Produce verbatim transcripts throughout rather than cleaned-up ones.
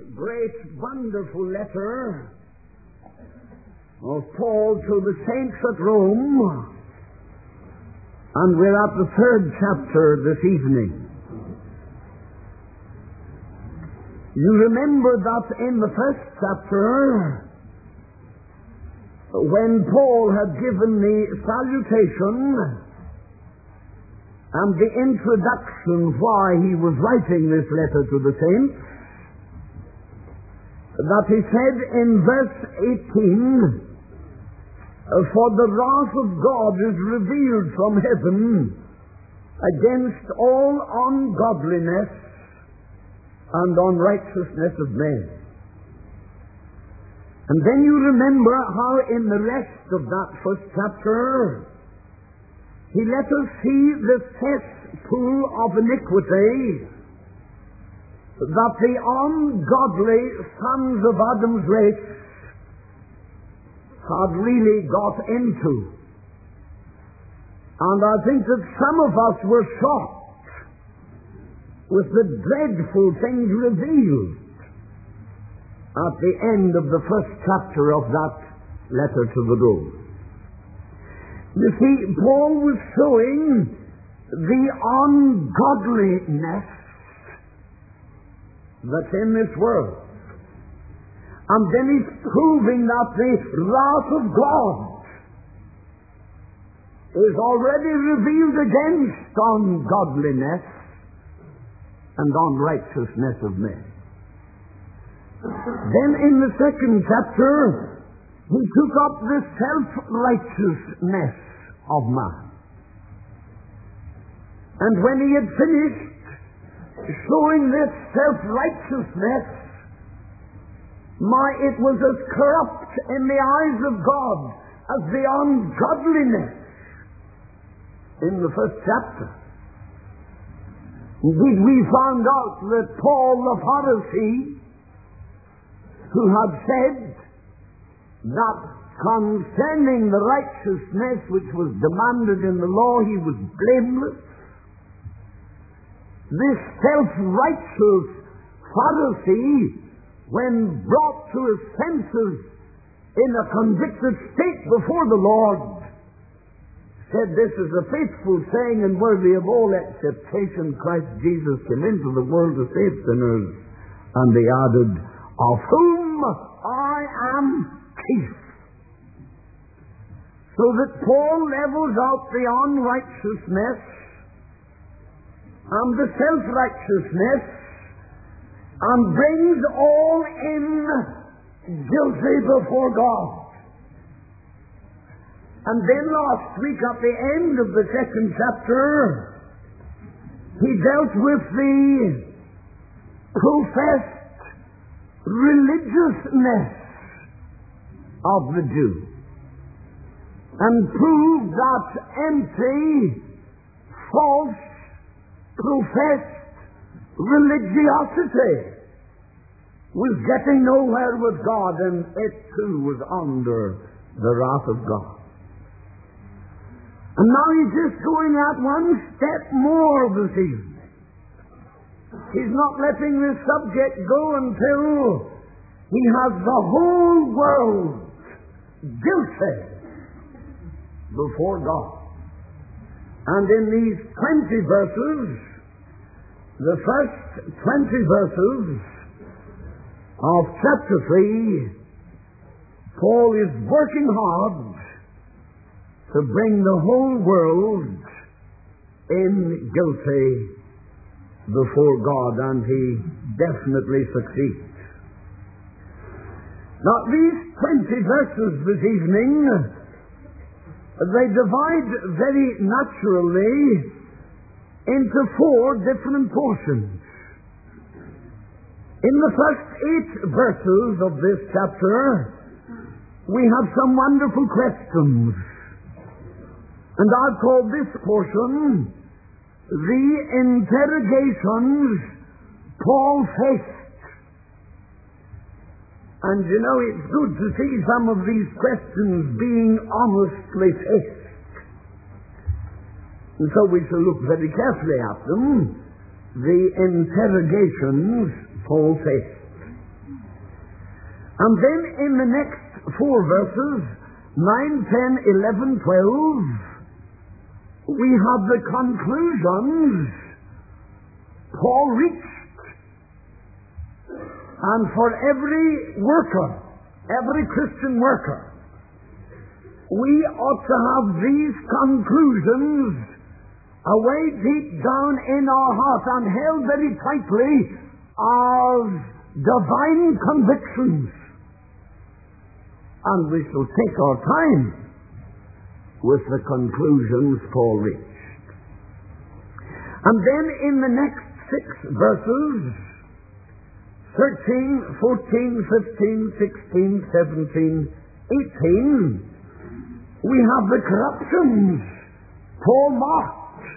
great, wonderful letter of Paul to the saints at Rome, and we're at the third chapter this evening. You remember that in the first chapter, when Paul had given the salutation and the introduction why he was writing this letter to the saints, that he said in verse eighteen, "For the wrath of God is revealed from heaven against all ungodliness and unrighteousness of men." And then you remember how in the rest of that first chapter he let us see the cesspool of iniquity that the ungodly sons of Adam's race had really got into. And I think that some of us were shocked with the dreadful things revealed at the end of the first chapter of that letter to the Romans. You see, Paul was showing the ungodliness that's in this world. And then he's proving that the wrath of God is already revealed against ungodliness and unrighteousness of men. Then in the second chapter, he took up the self-righteousness of man. And when he had finished showing this self-righteousness, my, it was as corrupt in the eyes of God as the ungodliness in the first chapter. Indeed, we found out that Paul the Pharisee, who had said that concerning the righteousness which was demanded in the law, he was blameless, this self-righteous Pharisee, when brought to his senses in a convicted state before the Lord, said, "This is a faithful saying and worthy of all acceptation. Christ Jesus came into the world to save sinners." And he added, "Of whom I am chief." So that Paul levels out the unrighteousness and the self-righteousness and brings all in guilty before God. And then last week at the end of the second chapter, he dealt with the professed religiousness of the Jew and proved that empty, false, professed religiosity was getting nowhere with God, and it too was under the wrath of God. And now he's just going at one step more this evening. He's not letting this subject go until he has the whole world guilty before God. And in these twenty verses, the first twenty verses of chapter three, Paul is working hard to bring the whole world in guilty before God, and he definitely succeeds. Now, these twenty verses this evening, they divide very naturally into four different portions. In the first eight verses of this chapter, we have some wonderful questions. And I've called this portion the interrogations Paul faced. And you know, it's good to see some of these questions being honestly faced. And so we shall look very carefully at them, the interrogations Paul faced. And then in the next four verses, nine, ten, eleven, twelve, we have the conclusions Paul reached. And for every worker, every Christian worker, we ought to have these conclusions away deep down in our heart and held very tightly as divine convictions. And we shall take our time with the conclusions Paul reached. And then in the next six verses, thirteen, fourteen, fifteen, sixteen, seventeen, eighteen, we have the corruptions Paul mocked.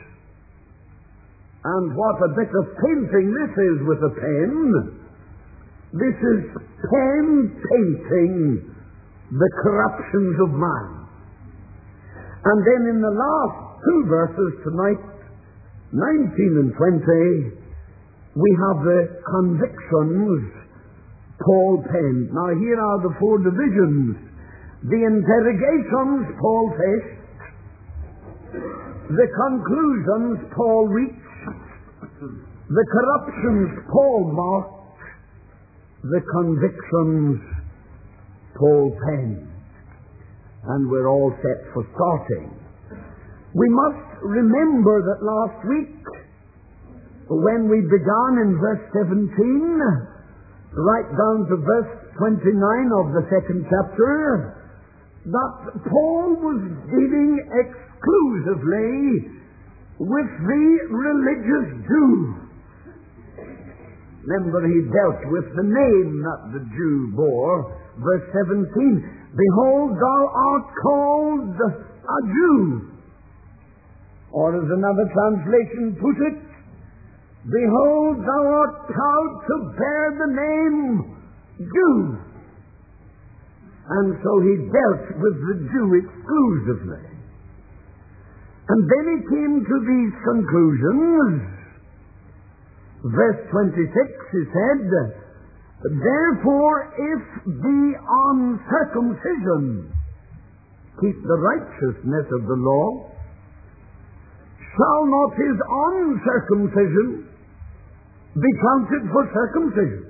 And what a bit of painting this is with a pen. This is pen painting the corruptions of man. And then in the last two verses tonight, nineteen and twenty, we have the convictions Paul penned. Now here are the four divisions. The interrogations Paul faced, the conclusions Paul reached, the corruptions Paul mocked, the convictions Paul penned. And we're all set for starting. We must remember that last week, when we began in verse seventeen, right down to verse twenty-nine of the second chapter, that Paul was dealing exclusively with the religious Jew. Remember, he dealt with the name that the Jew bore. Verse seventeen, behold, thou art called a Jew. Or as another translation put it, behold, thou art proud to bear the name Jew. And so he dealt with the Jew exclusively. And then he came to these conclusions. Verse twenty-six, he said, therefore, if the uncircumcision keep the righteousness of the law, shall not his uncircumcision be counted for circumcision?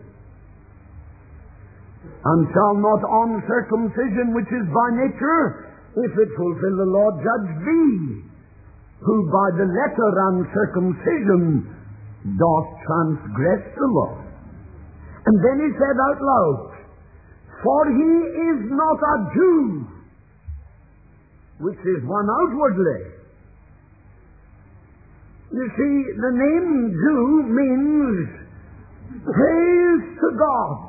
And shall not uncircumcision, which is by nature, if it fulfill the law, judge thee, who by the letter uncircumcision doth transgress the law? And then he said out loud, for he is not a Jew, which is one outwardly. You see, the name Jew means praise to God.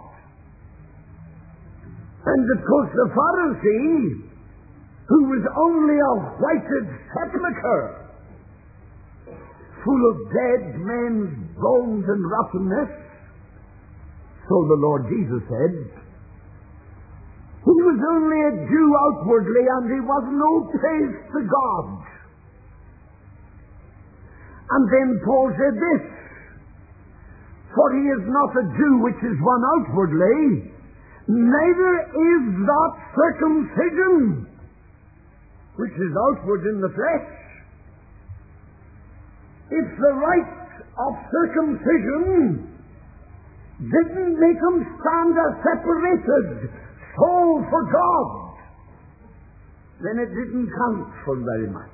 And of course the Pharisee, who was only a whited sepulchre, full of dead men's bones and rottenness, so the Lord Jesus said, he was only a Jew outwardly, and he was no praise to God. And then Paul said this, for he is not a Jew which is one outwardly, neither is that circumcision which is outward in the flesh. If the rite of circumcision didn't make him stand a separated soul for God, then it didn't count for very much.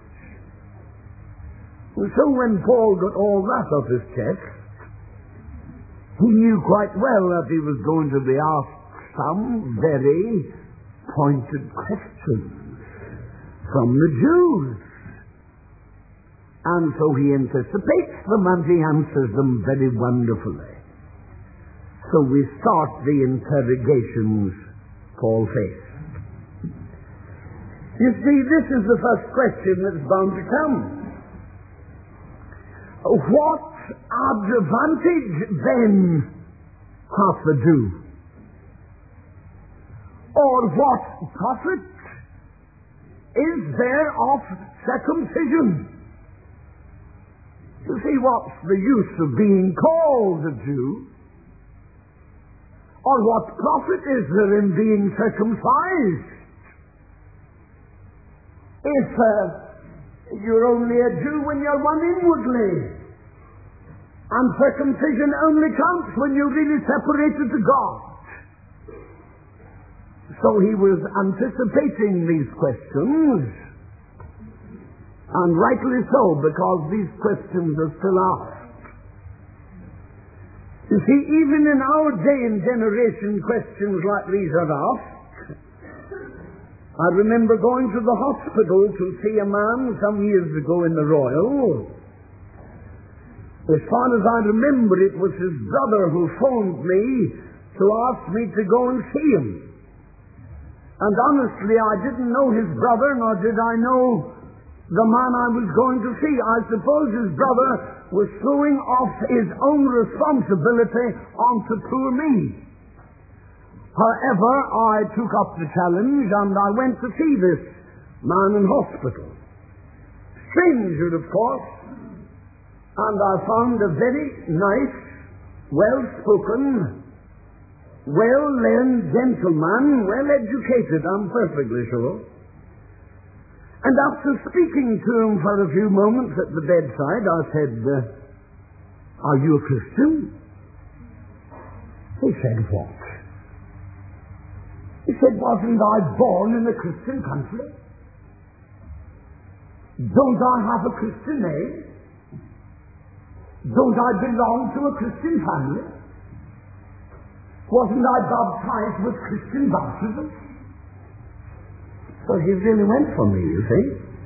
And so when Paul got all that off his chest, he knew quite well that he was going to be asked some very pointed questions from the Jews. And so he anticipates them and he answers them very wonderfully. So we start the interrogations Paul faced. You see, this is the first question that's bound to come. What advantage then hath the Jew? Or what profit is there of circumcision? You see, what's the use of being called a Jew Or what profit is there in being circumcised if uh, you're only a Jew when you're one inwardly? And circumcision only counts when you're really separated to God. So he was anticipating these questions, and rightly so, because these questions are still asked. You see, even in our day and generation, questions like these are asked. I remember going to the hospital to see a man some years ago in the Royal. As far as I remember, it was his brother who phoned me to ask me to go and see him. And honestly, I didn't know his brother, nor did I know the man I was going to see. I suppose his brother was throwing off his own responsibility onto poor me. However, I took up the challenge and I went to see this man in hospital. Stranger, of course, and I found a very nice, well-spoken, well-learned gentleman, well-educated, I'm perfectly sure. And after speaking to him for a few moments at the bedside, I said, uh, "Are you a Christian?" He said, "What?" He said, "Wasn't I born in a Christian country? Don't I have a Christian name? Don't I belong to a Christian family? Wasn't I baptized with Christian baptism?" So he really went for me, you see.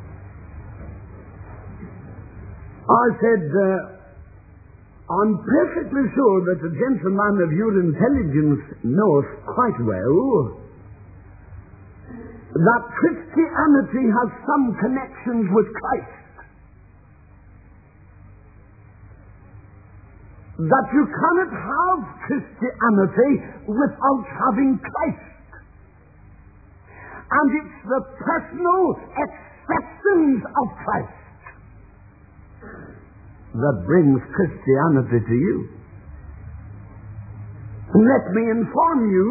I said, uh, "I'm perfectly sure that a gentleman of your intelligence knows quite well that Christianity has some connections with Christ. That you cannot have Christianity without having Christ. And it's the personal acceptance of Christ that brings Christianity to you. Let me inform you,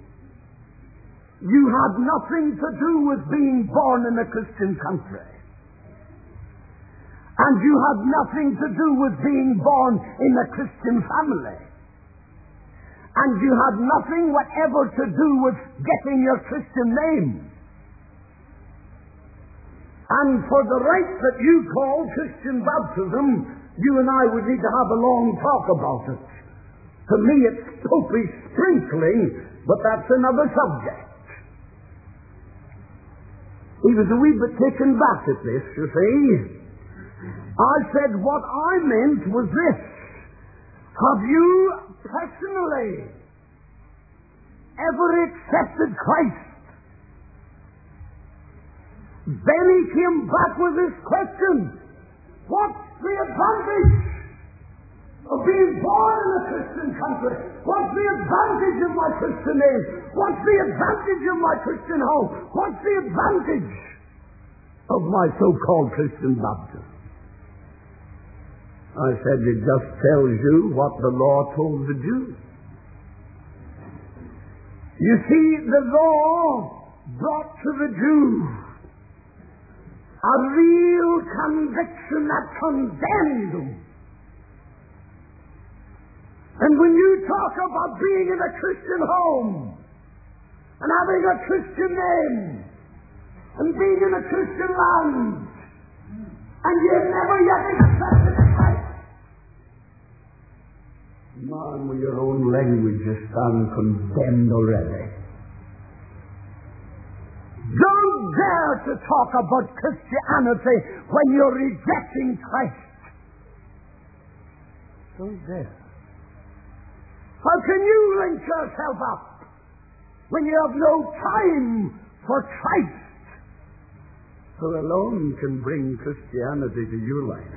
you had nothing to do with being born in a Christian country. And you had nothing to do with being born in a Christian family. And you had nothing whatever to do with getting your Christian name. And for the rite that you call Christian baptism, you and I would need to have a long talk about it. To me it's popish sprinkling, but that's another subject. He was a wee bit taken back at this, you see. I said what I meant was this: have you personally ever accepted Christ? Then he came back with this question: what's the advantage of being born in a Christian country? What's the advantage of my Christian name? What's the advantage of my Christian home? What's the advantage of my so-called Christian baptism? I said, it just tells you what the law told the Jews. You see, the law brought to the Jews a real conviction that condemned them. And when you talk about being in a Christian home and having a Christian name and being in a Christian land and you've never yet accepted Christ, man, with your own language you stand condemned already. Don't dare to talk about Christianity when you're rejecting Christ. Don't dare. How can you link yourself up when you have no time for Christ, who alone can bring Christianity to your life?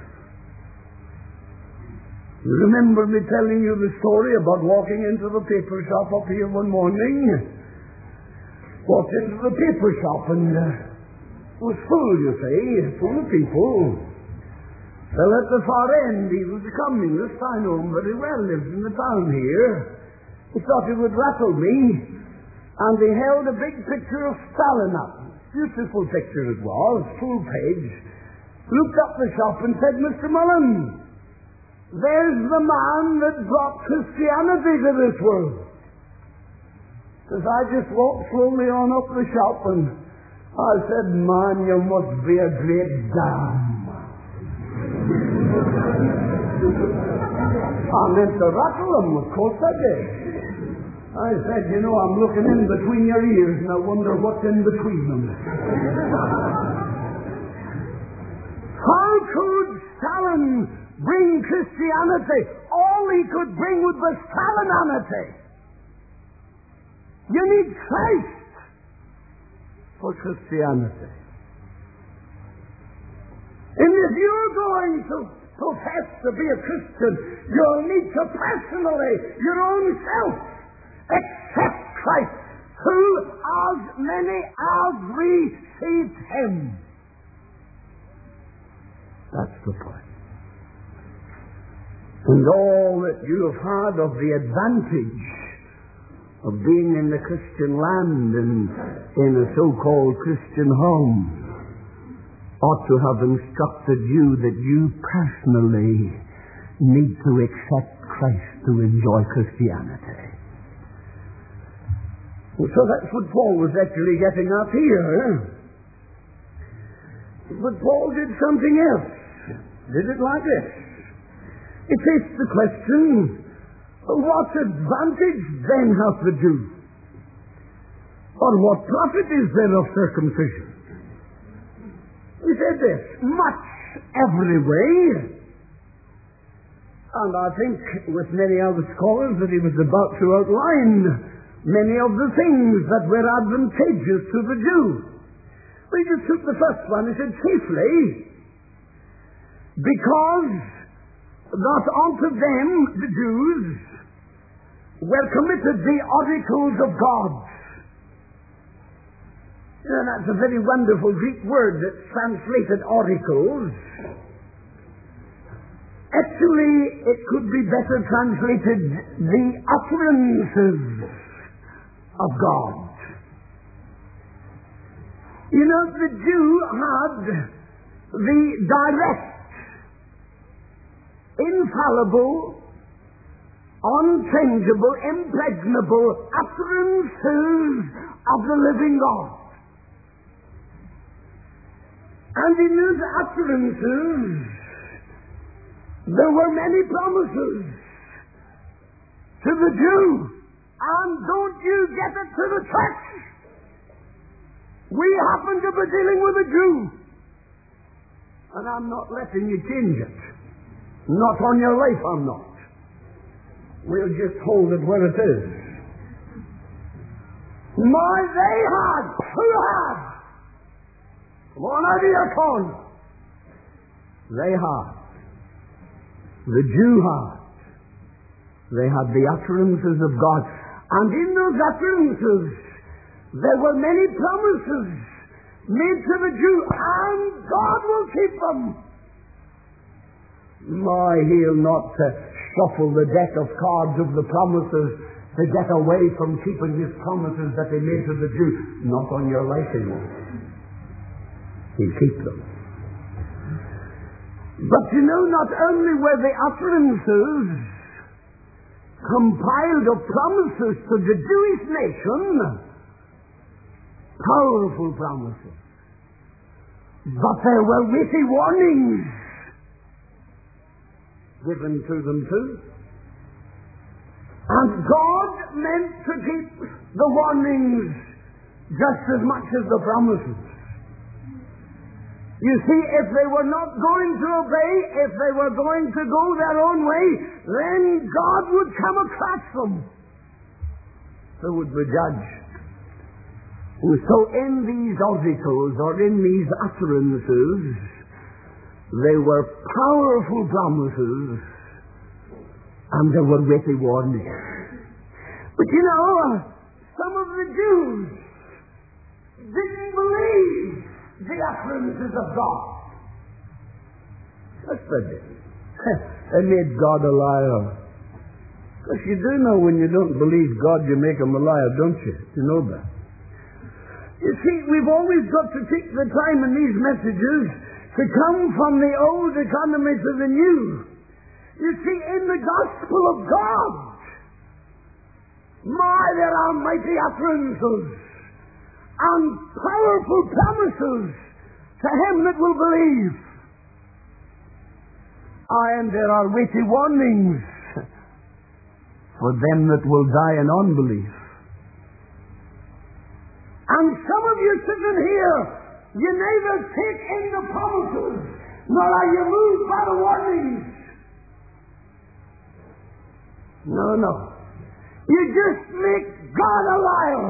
You remember me telling you the story about walking into the paper shop up here one morning? Walked into the paper shop and uh, it was full, you see, full of people. Well, at the far end, he was a communist, I know him very well, lives in the town here. He thought it would rattle me, and he held a big picture of Stalin up. Beautiful picture it was, full page. Looked up the shop and said, Mister Mullen, there's the man that brought Christianity to this world. Because I just walked slowly on up the shop and I said, man, you must be a great damn. I meant to rattle him, of course I did. I said, you know, I'm looking in between your ears and I wonder what's in between them. How could Stalin bring Christianity? All he could bring was the Stalinanity. You need Christ for Christianity. And if you're going to profess to be a Christian, you'll need to personally, your own self, accept Christ, who as many as received him. That's the point. And all that you have had of the advantage of being in the Christian land and in a so-called Christian home ought to have instructed you that you personally need to accept Christ to enjoy Christianity. So that's what Paul was actually getting at here. But Paul did something else. Did it like this. It asks the question, what advantage then hath the Jew? Or what profit is there of circumcision? He said this, much every way. And I think with many other scholars that he was about to outline many of the things that were advantageous to the Jew. We just took the first one. He said, chiefly because that unto them, the Jews, were committed the oracles of God. You know, that's a very wonderful Greek word that's translated oracles. Actually, it could be better translated the utterances of God. You know, the Jew had the direct, infallible, unchangeable, impregnable utterances of the living God. And in those utterances, there were many promises to the Jew. And don't you get it to the church. We happen to be dealing with a Jew. And I'm not letting you change it. Not on your life, I'm not. We'll just hold it where it is. My, they had. Who had? Come on out of your corner. They had. The Jew had. They had the utterances of God. And in those utterances, there were many promises made to the Jew, and God will keep them. My, he'll not uh, shuffle the deck of cards of the promises to get away from keeping his promises that he made to the Jew. Not on your life, he won't. He'll keep them. But you know, not only were the utterances compiled of promises to the Jewish nation, powerful promises, but there were witty warnings given to them too. And God meant to keep the warnings just as much as the promises. You see, if they were not going to obey, if they were going to go their own way, then God would come across them. So would the judge. And so in these oracles, or in these utterances, they were powerful promises, and there were witty warnings. But you know, some of the Jews didn't believe the utterances of God. That's the difference. They made God a liar. Because you do know when you don't believe God, you make him a liar, don't you? You know that. You see, we've always got to take the time in these messages to come from the old economy to the new. You see, in the gospel of God, my, there are mighty utterances and powerful promises to him that will believe. And there are weighty warnings for them that will die in unbelief. And some of you sitting here, you neither take in the promises, nor are you moved by the warnings. No, no. You just make God a liar.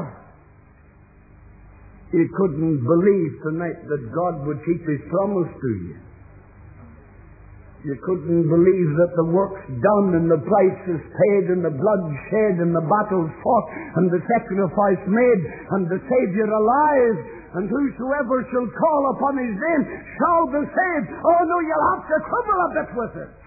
You couldn't believe tonight that God would keep his promise to you. You couldn't believe that the work's done and the price is paid and the blood shed and the battles fought and the sacrifice made and the Savior alive, and whosoever shall call upon his name shall be saved. Oh no, you'll have to quibble a bit with it.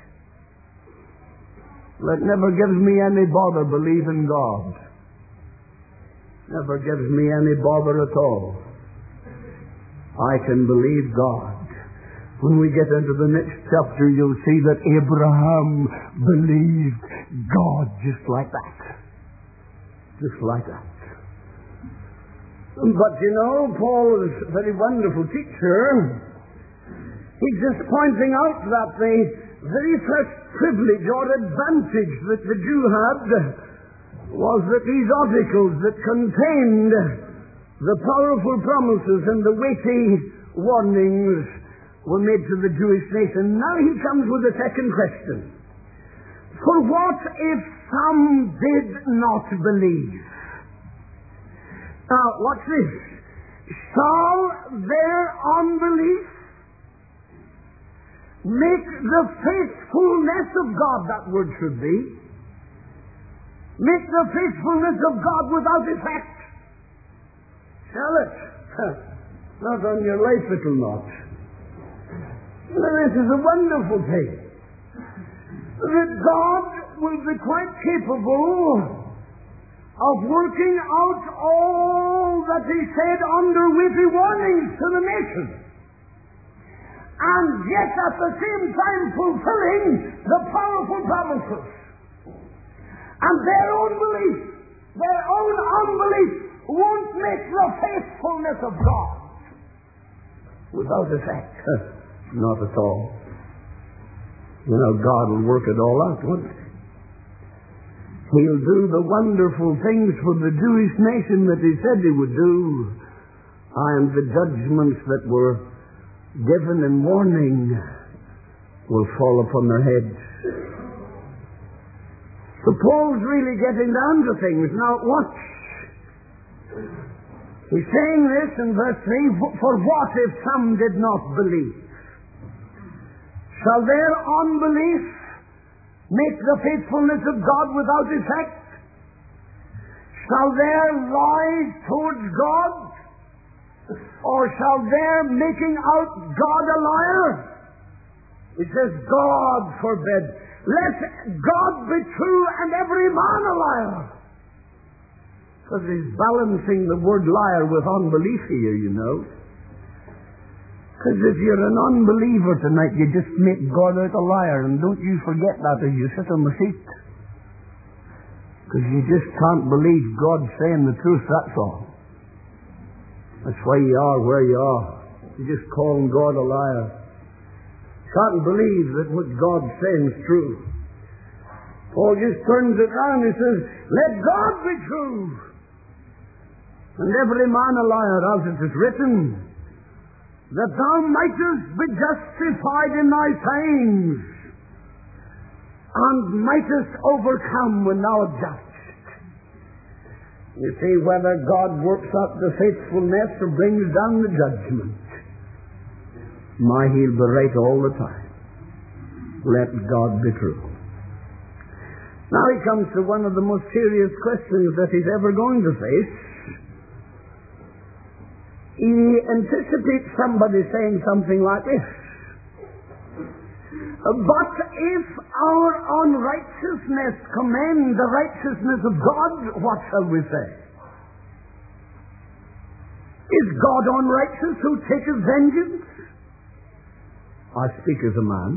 It never gives me any bother believing God. Never gives me any bother at all. I can believe God. When we get into the next chapter, you'll see that Abraham believed God just like that. Just like that. But you know, Paul is a very wonderful teacher. He's just pointing out that the very first privilege or advantage that the Jew had was that these articles that contained the powerful promises and the weighty warnings were made to the Jewish nation. Now he comes with a second question. For what if some did not believe? Now, watch this. Shall their unbelief make the faithfulness of God, that word should be, make the faithfulness of God without effect? Shall it? Not on your life it will not. Now, this is a wonderful thing. That God will be quite capable of working out all that he said under weighty warnings to the nation, and yet at the same time fulfilling the powerful promises. And their own belief, their own unbelief won't make the faithfulness of God without effect. Not at all. You know, God will work it all out, won't he? He'll do the wonderful things for the Jewish nation that he said he would do, and the judgments that were given in warning will fall upon their heads. So Paul's really getting down to things. Now watch. He's saying this in verse three, for what if some did not believe? Shall their unbelief make the faithfulness of God without effect? Shall their lies towards God, or shall their making out God a liar? It says, God forbid. Let God be true and every man a liar. Because he's balancing the word liar with unbelief here, you know. Because if you're an unbeliever tonight, you just make God out a liar, and don't you forget that as you sit on the seat. Because you just can't believe God saying the truth, that's all. That's why you are where you are. You just calling God a liar. Can't believe that what God's saying is true. Paul just turns it round and says, let God be true, and every man a liar, as it is written, that thou mightest be justified in thy sayings, and mightest overcome when thou art judged. You see, whether God works out the faithfulness or brings down the judgment, my, he'll be right all the time. Let God be true. Now he comes to one of the most serious questions that he's ever going to face. He anticipates somebody saying something like this. But if our unrighteousness commend the righteousness of God, what shall we say? Is God unrighteous who taketh vengeance? I speak as a man.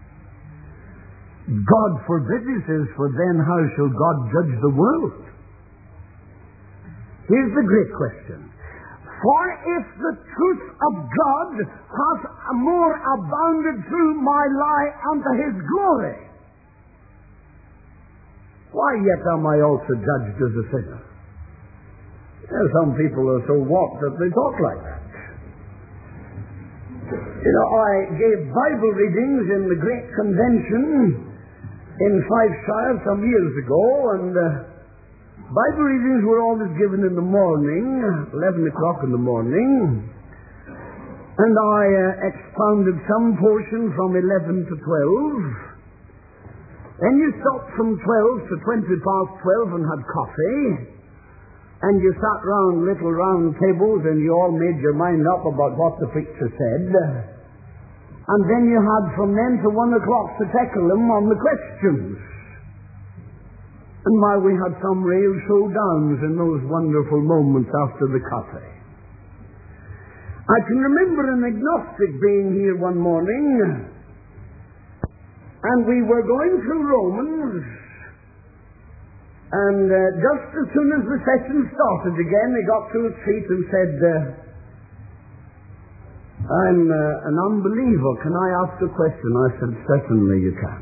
God forbid, he says, for then how shall God judge the world? Here's the great question. For if the truth of God hath more abounded through my lie unto his glory, why yet am I also judged as a sinner? You know, some people are so warped that they talk like that. You know, I gave Bible readings in the Great Convention in Fifeshire some years ago, and uh, Bible readings were always given in the morning, eleven o'clock in the morning, and I uh, expounded some portion from eleven to twelve. Then you stopped from twelve to twenty past twelve and had coffee, and you sat round little round tables and you all made your mind up about what the preacher said. And then you had from then to one o'clock to tackle them on the questions. And my, we had some real showdowns in those wonderful moments after the coffee. I can remember an agnostic being here one morning, and we were going through Romans, and uh, just as soon as the session started again, he got to his feet and said, uh, I'm uh, an unbeliever. Can I ask a question? I said, certainly you can.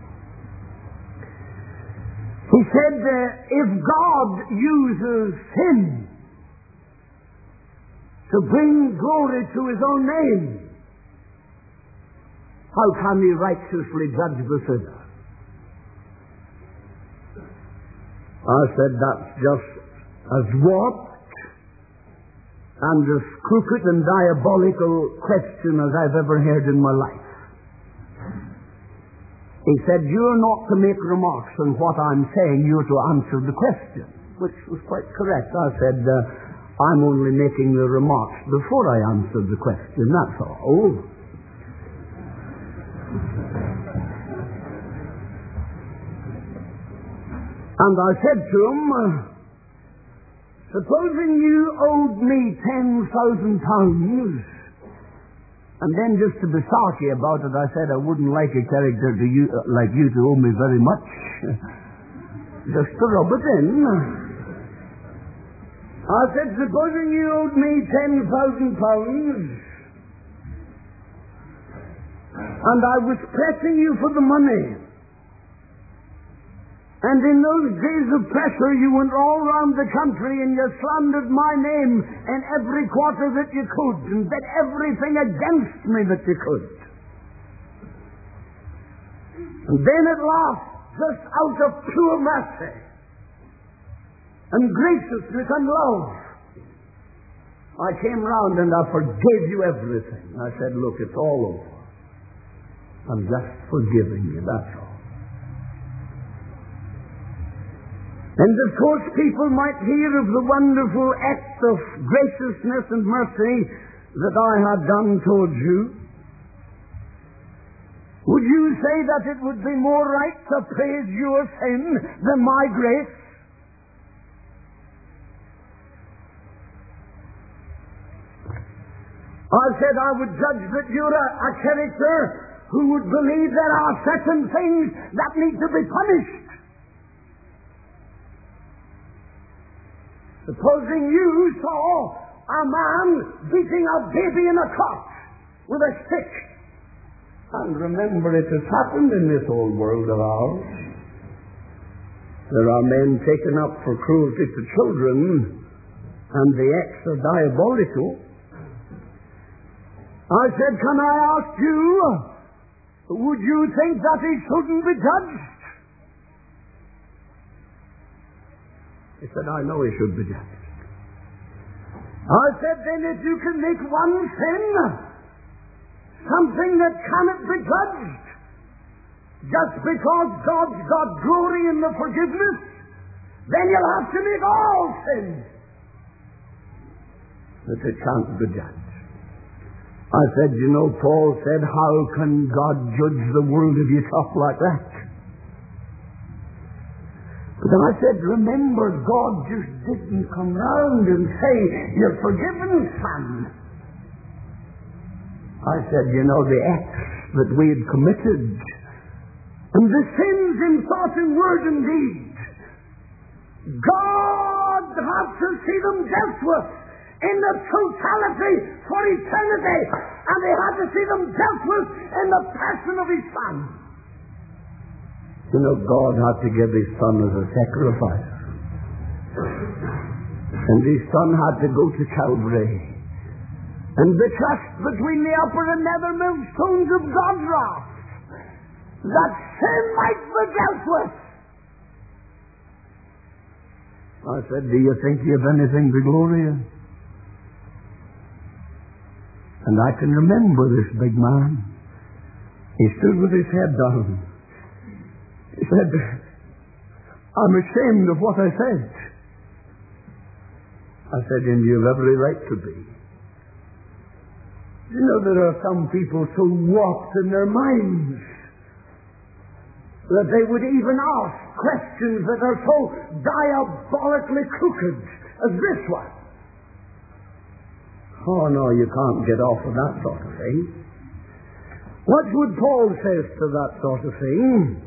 He said, uh, if God uses sin to bring glory to his own name, how can he righteously judge the sinner? I said, that's just as warped and as crooked and diabolical question as I've ever heard in my life. He said, you're not to make remarks on what I'm saying, you're to answer the question, which was quite correct. I said, uh, I'm only making the remarks before I answer the question, that's all. And I said to him, uh, supposing you owed me ten thousand pounds, and then just to be sarky about it, I said I wouldn't like a character to you, uh, like you to owe me very much, just to rub it in. I said, supposing you owed me ten thousand pounds, and I was pressing you for the money, and in those days of pressure, you went all round the country and you slandered my name in every quarter that you could and did everything against me that you could. And then at last, just out of pure mercy and graciousness and love, I came round and I forgave you everything. I said, look, it's all over. I'm just forgiving you, that's all. And of course people might hear of the wonderful act of graciousness and mercy that I had done towards you. Would you say that it would be more right to praise your sin than my grace? I said I would judge that you're a, a character who would believe there are certain things that need to be punished. Supposing you saw a man beating a baby in a cot with a stick. And remember, it has happened in this old world of ours. There are men taken up for cruelty to children, and the acts are diabolical. I said, can I ask you, would you think that he shouldn't be judged? He said, I know he should be judged. I said, then if you can make one sin something that cannot be judged, just because God's got glory in the forgiveness, then you'll have to make all sins that it can't be judged. I said, you know, Paul said, how can God judge the world if you talk like that? But then I said, remember, God just didn't come round and say, you're forgiven, son. I said, you know, the acts that we had committed, and the sins in thought and word and deed, God had to see them dealt with in the totality for eternity, and He had to see them dealt with in the person of His Son. You know, God had to give His Son as a sacrifice, and His Son had to go to Calvary and be thrust between the upper and nether millstones of God's wrath, that sin might be dealt with. I said, do you think you have anything to glory in? And I can remember this big man. He stood with his head down. He said, I'm ashamed of what I said. I said, and you have every right to be. You know, there are some people so warped in their minds that they would even ask questions that are so diabolically crooked as this one. Oh no, you can't get off of that sort of thing. What would Paul say to that sort of thing?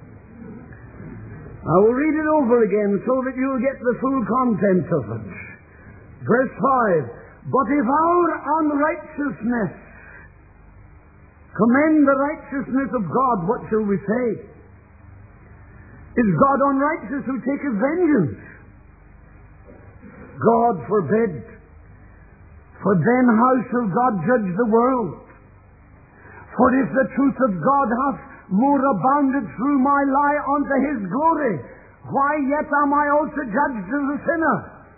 I will read it over again so that you'll get the full content of it. Verse five, but if our unrighteousness commend the righteousness of God, what shall we say? Is God unrighteous who taketh vengeance? God forbid. For then how shall God judge the world? For if the truth of God hath more abounded through my lie unto His glory, why yet am I also judged as a sinner?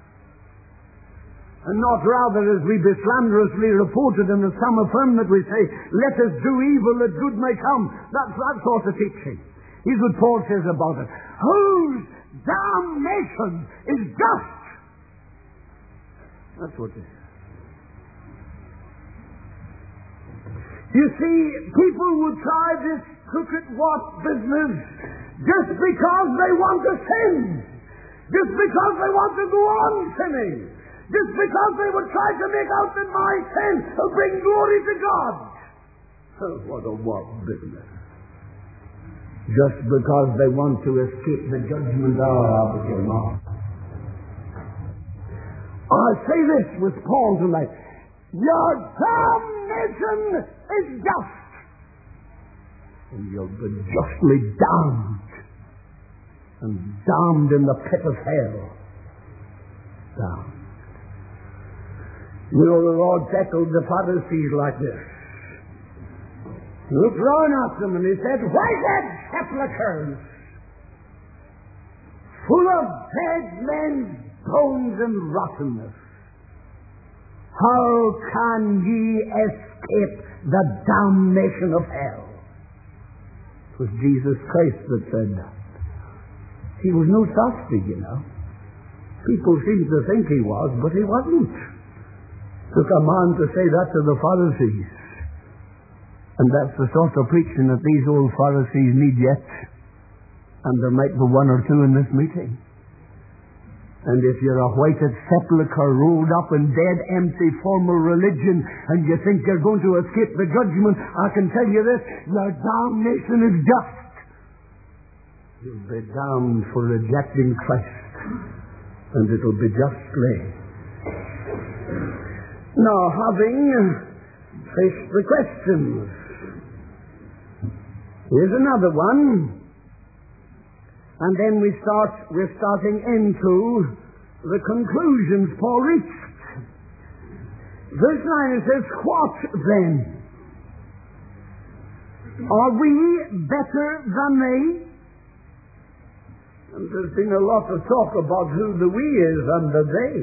And not rather as we be slanderously reported, and as some affirm that we say, let us do evil that good may come. That's that sort of teaching. Here's what Paul says about it. Whose damnation is just. That's what it is. You see, people would try this crooked walk business just because they want to sin. Just because they want to go on sinning. Just because they would try to make out that my sin will bring glory to God. Oh, what a walk business. Just because they want to escape the judgment hour of the Lord. I say this with Paul tonight. Your damnation is just. And you'll be justly damned. And damned in the pit of hell. Damned. You know, the Lord tackled the Pharisees like this. He looked round at them and He said, whited sepulchres, full of dead men's bones and rottenness. How can ye escape the damnation of hell? It was Jesus Christ that said that. He was no softy, you know. People seemed to think He was, but He wasn't. It took a man to say that to the Pharisees. And that's the sort of preaching that these old Pharisees need yet. And there might be one or two in this meeting. And if you're a whited sepulchre rolled up in dead, empty, formal religion, and you think you're going to escape the judgment, I can tell you this, your damnation is just. You'll be damned for rejecting Christ, and it'll be justly. Now, having faced the questions, here's another one. And then we start, we're starting into the conclusions Paul reached. Verse nine, it says, what then? Are we better than they? And there's been a lot of talk about who the we is and the they.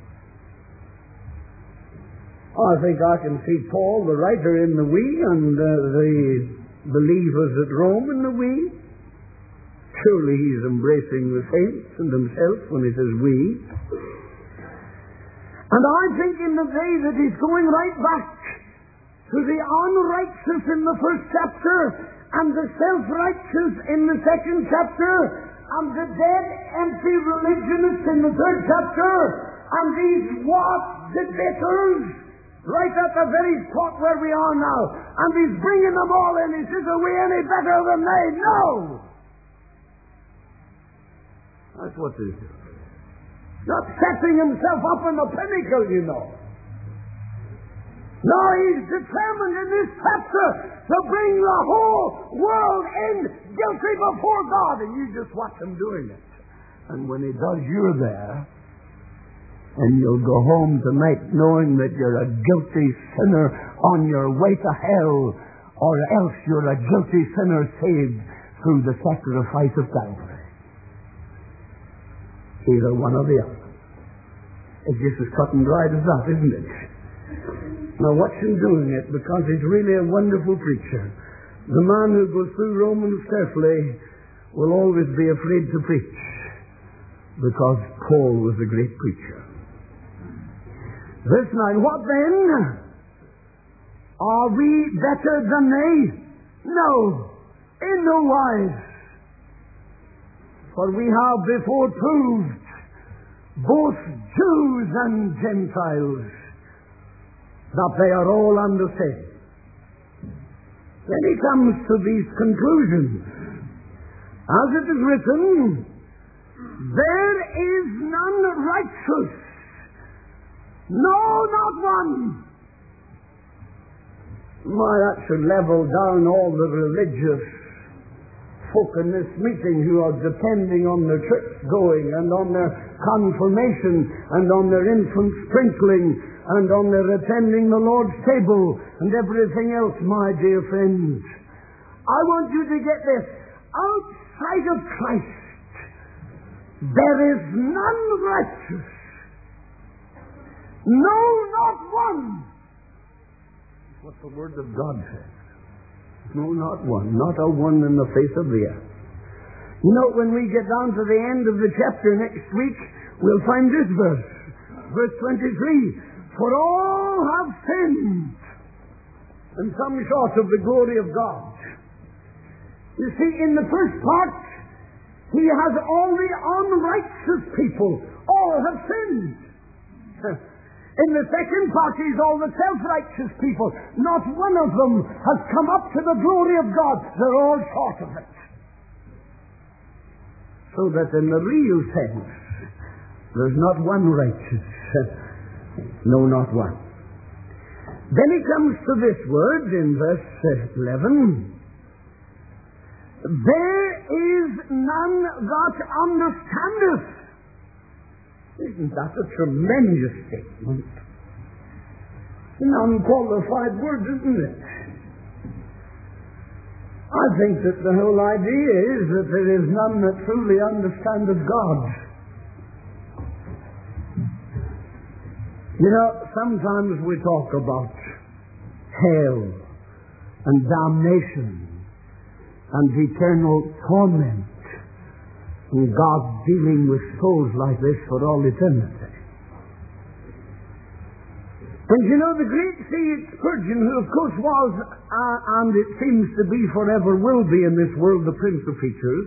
I think I can see Paul, the writer, in the we, and uh, the believers at Rome in the we. Surely he's embracing the saints and himself when he says we. And I think in the day that he's going right back to the unrighteous in the first chapter, and the self-righteous in the second chapter, and the dead, empty religionists in the third chapter, and these what debaters right at the very spot where we are now. And he's bringing them all in. He says, are we any better than they? No! That's what he's doing. Not setting himself up on the pinnacle, you know. No, he's determined in this chapter to bring the whole world in guilty before God. And you just watch him doing it. And when he does, you're there. And you'll go home tonight knowing that you're a guilty sinner on your way to hell, or else you're a guilty sinner saved through the sacrifice of Calvary. Either one or the other. It's just as cut and dried as that, isn't it? Now watch him doing it, because he's really a wonderful preacher. The man who goes through Romans carefully will always be afraid to preach, because Paul was a great preacher. Verse nine, what then? Are we better than they? No, in no wise. For we have before proved, both Jews and Gentiles, that they are all under sin. Then he comes to these conclusions. As it is written, there is none righteous, no, not one. My, that should level down all the religious folk in this meeting who are depending on their church going and on their confirmation and on their infant sprinkling and on their attending the Lord's table and everything else, my dear friends. I want you to get this. Outside of Christ, there is none righteous. No, not one. That's what the Word of God says. No, not one. Not a one in the face of the earth. You know, when we get down to the end of the chapter next week, we'll find this verse. Verse twenty-three. For all have sinned and come short of the glory of God. You see, in the first part, he has all the unrighteous people. All have sinned. In the second part, he's all the self-righteous people. Not one of them has come up to the glory of God. They're all short of it. So that in the real sense, there's not one righteous. No, not one. Then he comes to this word in verse eleven. There is none that understandeth. Isn't that a tremendous statement? An unqualified word, isn't it? I think that the whole idea is that there is none that truly understandeth God. You know, sometimes we talk about hell and damnation and eternal torment, and God dealing with souls like this for all eternity. And you know, the great C H Spurgeon, who of course was, uh, and it seems to be forever will be in this world, the Prince of Preachers,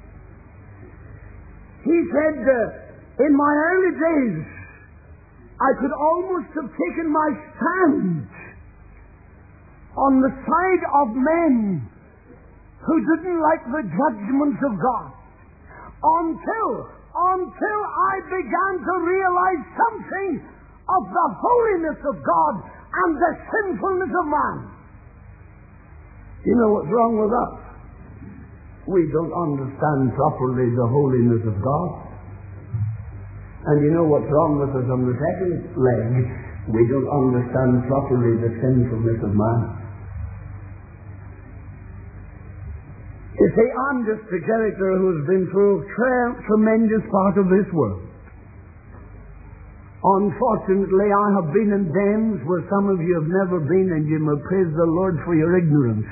he said, uh, in my early days, I could almost have taken my stand on the side of men who didn't like the judgments of God. Until, until I began to realize something of the holiness of God and the sinfulness of man. You know what's wrong with us? We don't understand properly the holiness of God. And you know what's wrong with us on the second leg? We don't understand properly the sinfulness of man. You see, I'm just a character who's been through a tre- tremendous part of this world. Unfortunately, I have been in dens where some of you have never been, and you may praise the Lord for your ignorance.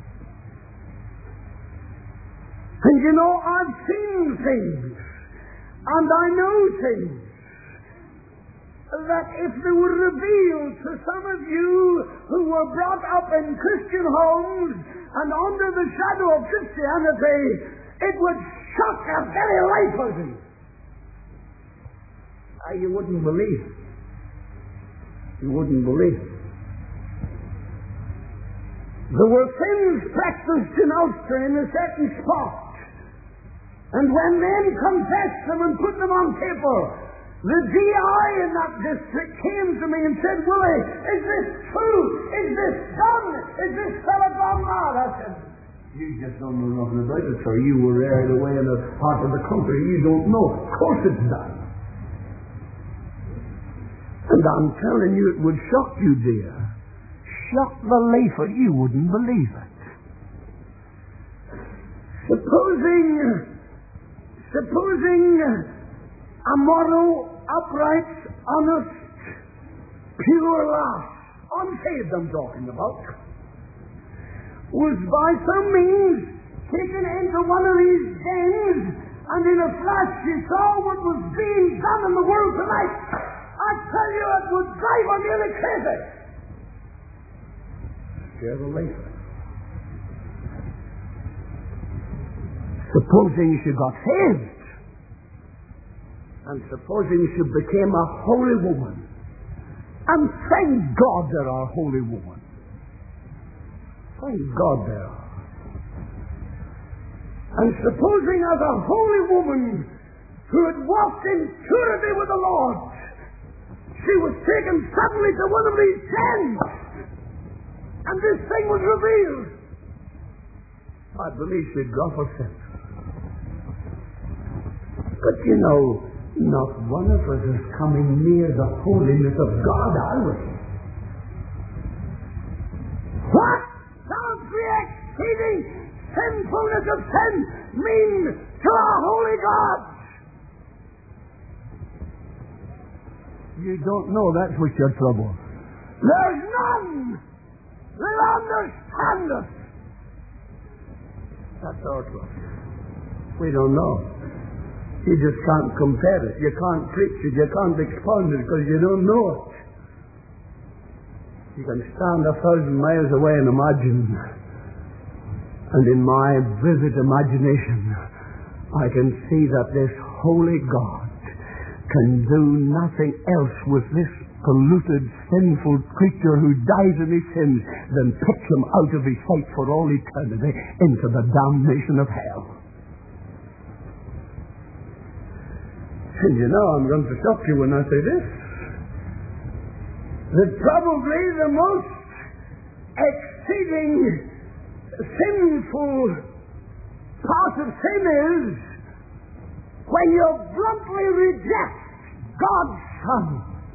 And you know, I've seen things, and I know things that if they were revealed to some of you who were brought up in Christian homes and under the shadow of Christianity, it would shock the very life out of you. Ah, you wouldn't believe it. You wouldn't believe it. There were things practiced in Ulster in a certain spot, and when men confessed them and put them on paper, the G I in that district came to me and said, "Willie, is this true? Is this done? Is this fella gone mad?" I said, "You just don't know nothing about it, sir. You were there away in the heart of the country. You don't know. Of course it's done." And I'm telling you, it would shock you, dear. Shock the lifer. You wouldn't believe it. Supposing, supposing a moral, upright, honest, pure lass, unsaved I'm talking about, was by some means taken into one of these dens, and in a flash she saw what was being done in the world tonight. I tell you, it would drive her nearly crazy. Scare the lifer. Supposing she got saved, and supposing she became a holy woman, and thank God there are holy women. Thank God there are. And supposing as a holy woman who had walked in purity with the Lord, she was taken suddenly to one of these dens, and this thing was revealed, I believe she'd drop her sense. But you know, not one of us is coming near the holiness of God, are we? What does the exceeding sinfulness of sin mean to our holy God? You don't know, that's what's your trouble. There's none that understand us. That's our trouble. We don't know. You just can't compare it. You can't preach it. You can't expound it because you don't know it. You can stand a thousand miles away and imagine. And in my vivid imagination, I can see that this holy God can do nothing else with this polluted, sinful creature who dies in his sins than pitch him out of his sight for all eternity into the damnation of hell. And you know, I'm going to shock you when I say this, that probably the most exceeding sinful part of sin is when you bluntly reject God's Son.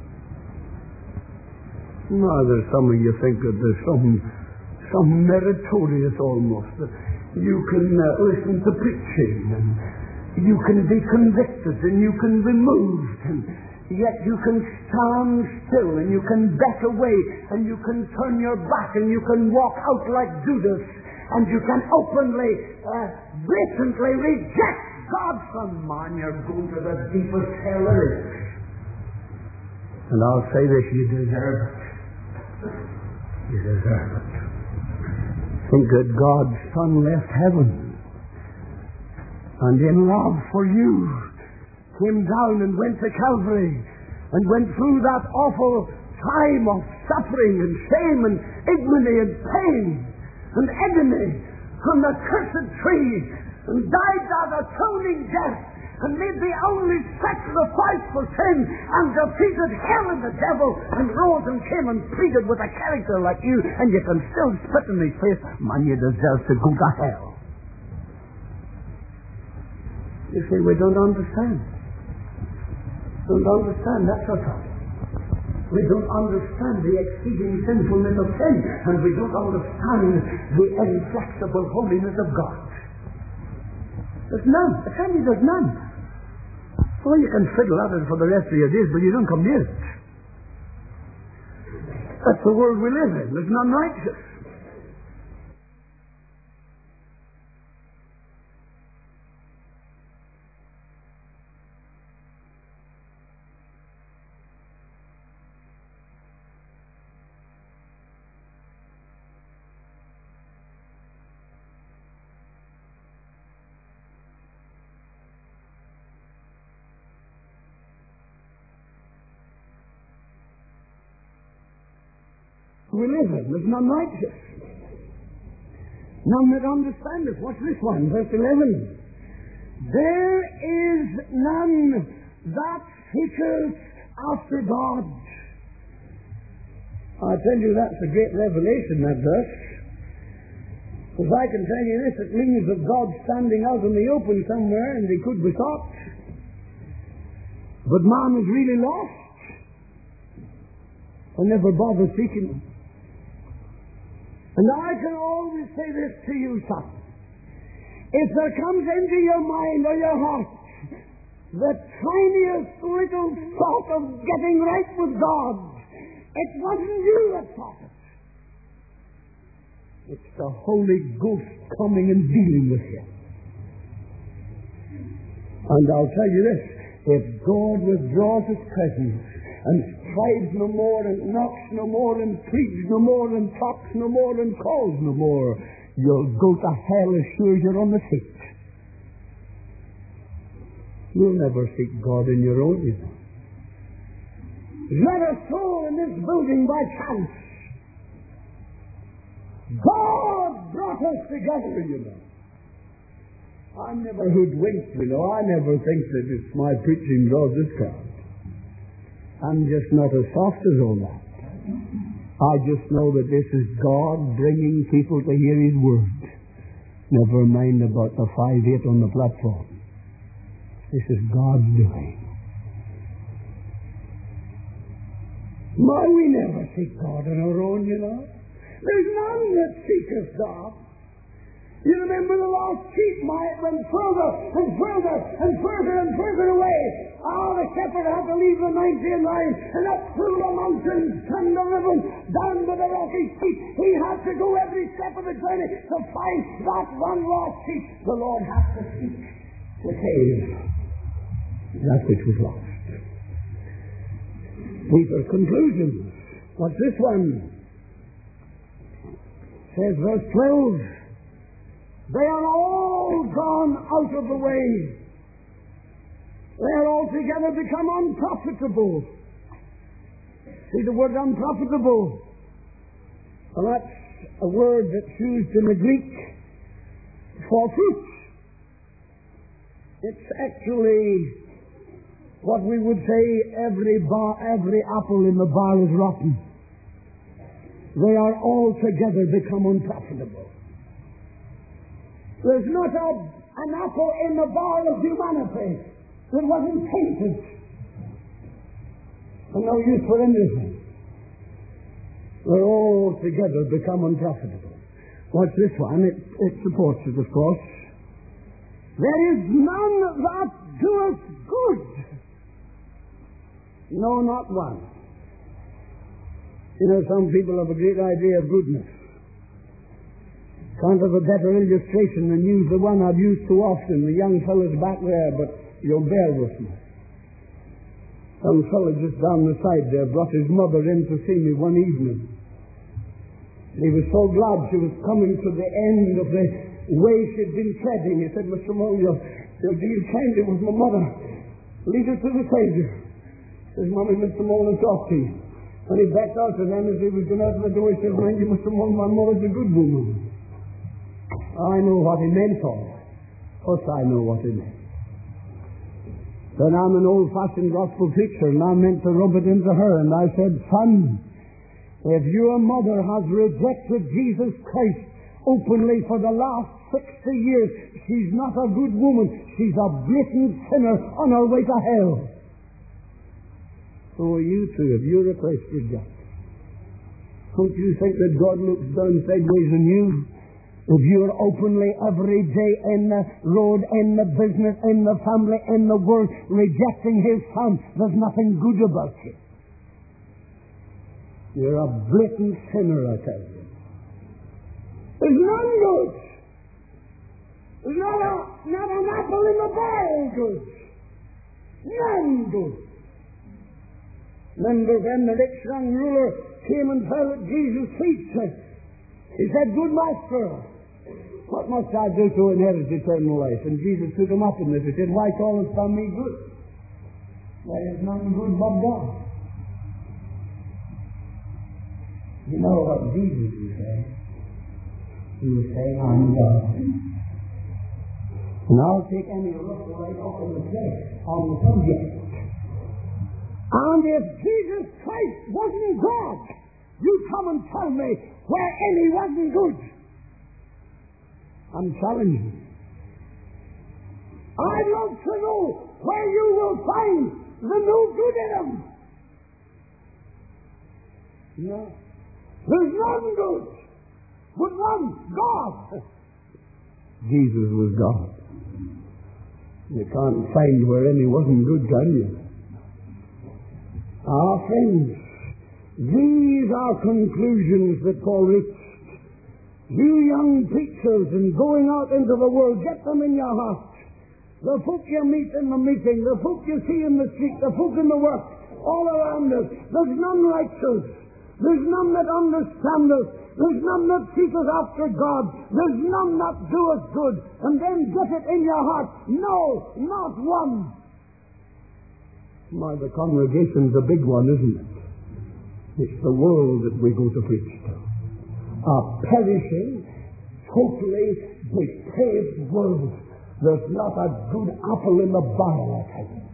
Now, there's some of you think that there's some, some meritorious almost, that you can uh, listen to preaching and you can be convicted and you can be moved, and yet you can stand still and you can back away and you can turn your back and you can walk out like Judas and you can openly, uh, blatantly reject God's Son. Man, you're going to the deepest hell there is. And I'll say this, you deserve it. You deserve it. Think that God's Son left heaven and in love for you came down and went to Calvary and went through that awful time of suffering and shame and ignominy and pain and agony on the cursed tree and died that atoning death and made the only sacrifice for sin and defeated hell and the devil and rose and came and pleaded with a character like you, and you can still spit in his face. Man, you deserve to go to hell. You see, we don't understand. Don't understand, that's our problem. We don't understand the exceeding sinfulness of sin, and we don't understand the inflexible holiness of God. There's none. I tell you, there's none. Well, you can fiddle at it for the rest of your days, but you don't come near it. That's the world we live in. There's none righteous. we live in. There's none righteous. None that understandeth. What's this one? Verse eleven. There is none that seeketh after God. I tell you, that's a great revelation, that verse. Because I can tell you this, it means that God's standing out in the open somewhere and he could be sought. But man is really lost and never bother seeking him. And I can always say this to you, son. If there comes into your mind or your heart the tiniest little thought of getting right with God, it wasn't you that thought it. It's the Holy Ghost coming and dealing with you. And I'll tell you this, if God withdraws his presence and strives no more and knocks no more and pleads no more and talks no more and calls no more, you'll go to hell as sure as you're on the seat. You'll never seek God in your own, you know. There's not a soul in this building by chance. God brought us together, you know. I'm never hoodwinked, you know. I never think that it's my preaching draws this crowd. I'm just not as soft as all that. I just know that this is God bringing people to hear his word. Never mind about the five eight on the platform. This is God's doing. Why, we never seek God on our own, you know. There's none that seeketh God. You remember the lost sheep might went further and further and further and further away. Ah, the shepherd had to leave the ninety-nine line and up through the mountains, and the river, down to the rocky steep. He had to go every step of the journey to find that one lost sheep. The Lord has to seek to save that which was lost. Deeper conclusions. What's this one? Says verse twelve. They are all gone out of the way. They are altogether become unprofitable. See the word unprofitable? Well, that's a word that's used in the Greek for fruit. It's actually what we would say every bar, every apple in the bar is rotten. They are altogether become unprofitable. There's not a, an apple in the bar of humanity that wasn't tainted and no use for anything. They're all together become unprofitable. What's this one? It, it supports it, of course. There is none that doeth good. No, not one. You know, some people have a great idea of goodness. Can't have a better illustration than use the one I've used too often. The young fellow's back there, but you'll bear with me. Some fellow just down the side there brought his mother in to see me one evening. He was so glad she was coming to the end of the way she'd been treading. He said, Mister Moore, you'll, you'll deal kindly with my mother. Lead her to the Savior. Says, Mommy, Mister Moore will talk to you. When he backed out to them, as he was going out the door, he said, mind you, Mister Moore, my mother's a good woman. I know what he meant all that. Of course I know what he meant. Then I'm an old-fashioned gospel preacher, and I meant to rub it into her, and I said, son, if your mother has rejected Jesus Christ openly for the last sixty years, she's not a good woman. She's a blatant sinner on her way to hell. So are you too, if you're a Christ rejecter. Don't you think that God looks down sideways on you? If you're openly every day in the road, in the business, in the family, in the world, rejecting his son, there's nothing good about you. You're a blatant sinner, I tell you. There's none good. There's not, a, not an apple in the barrel good. None good. Remember when the rich young ruler came and fell at Jesus' feet, he said, good master, what must I do to inherit eternal life? And Jesus took him up in this. He said, why callest thou me good? There is none good but God. You know what Jesus was saying? He was saying, I'm God. And I'll take any rough right off in the place on the subject. And if Jesus Christ wasn't God, you come and tell me where any wasn't good. I'm challenging you. I'd love to know where you will find the no good in him. No. There's none good, but one, God. Jesus was God. You can't find where any wasn't good, can you? Ah, friends, these are conclusions that Paul reached. You young preachers, and going out into the world, get them in your heart. The folk you meet in the meeting, the folk you see in the street, the folk in the work, all around us. There's none righteous. There's none that understand us. There's none that seek us after God. There's none that do us good. And then get it in your heart. No, not one. My, the congregation's a big one, isn't it? It's the world that we go to preach to. A perishing, totally depraved world. There's not a good apple in the barrel, I tell you.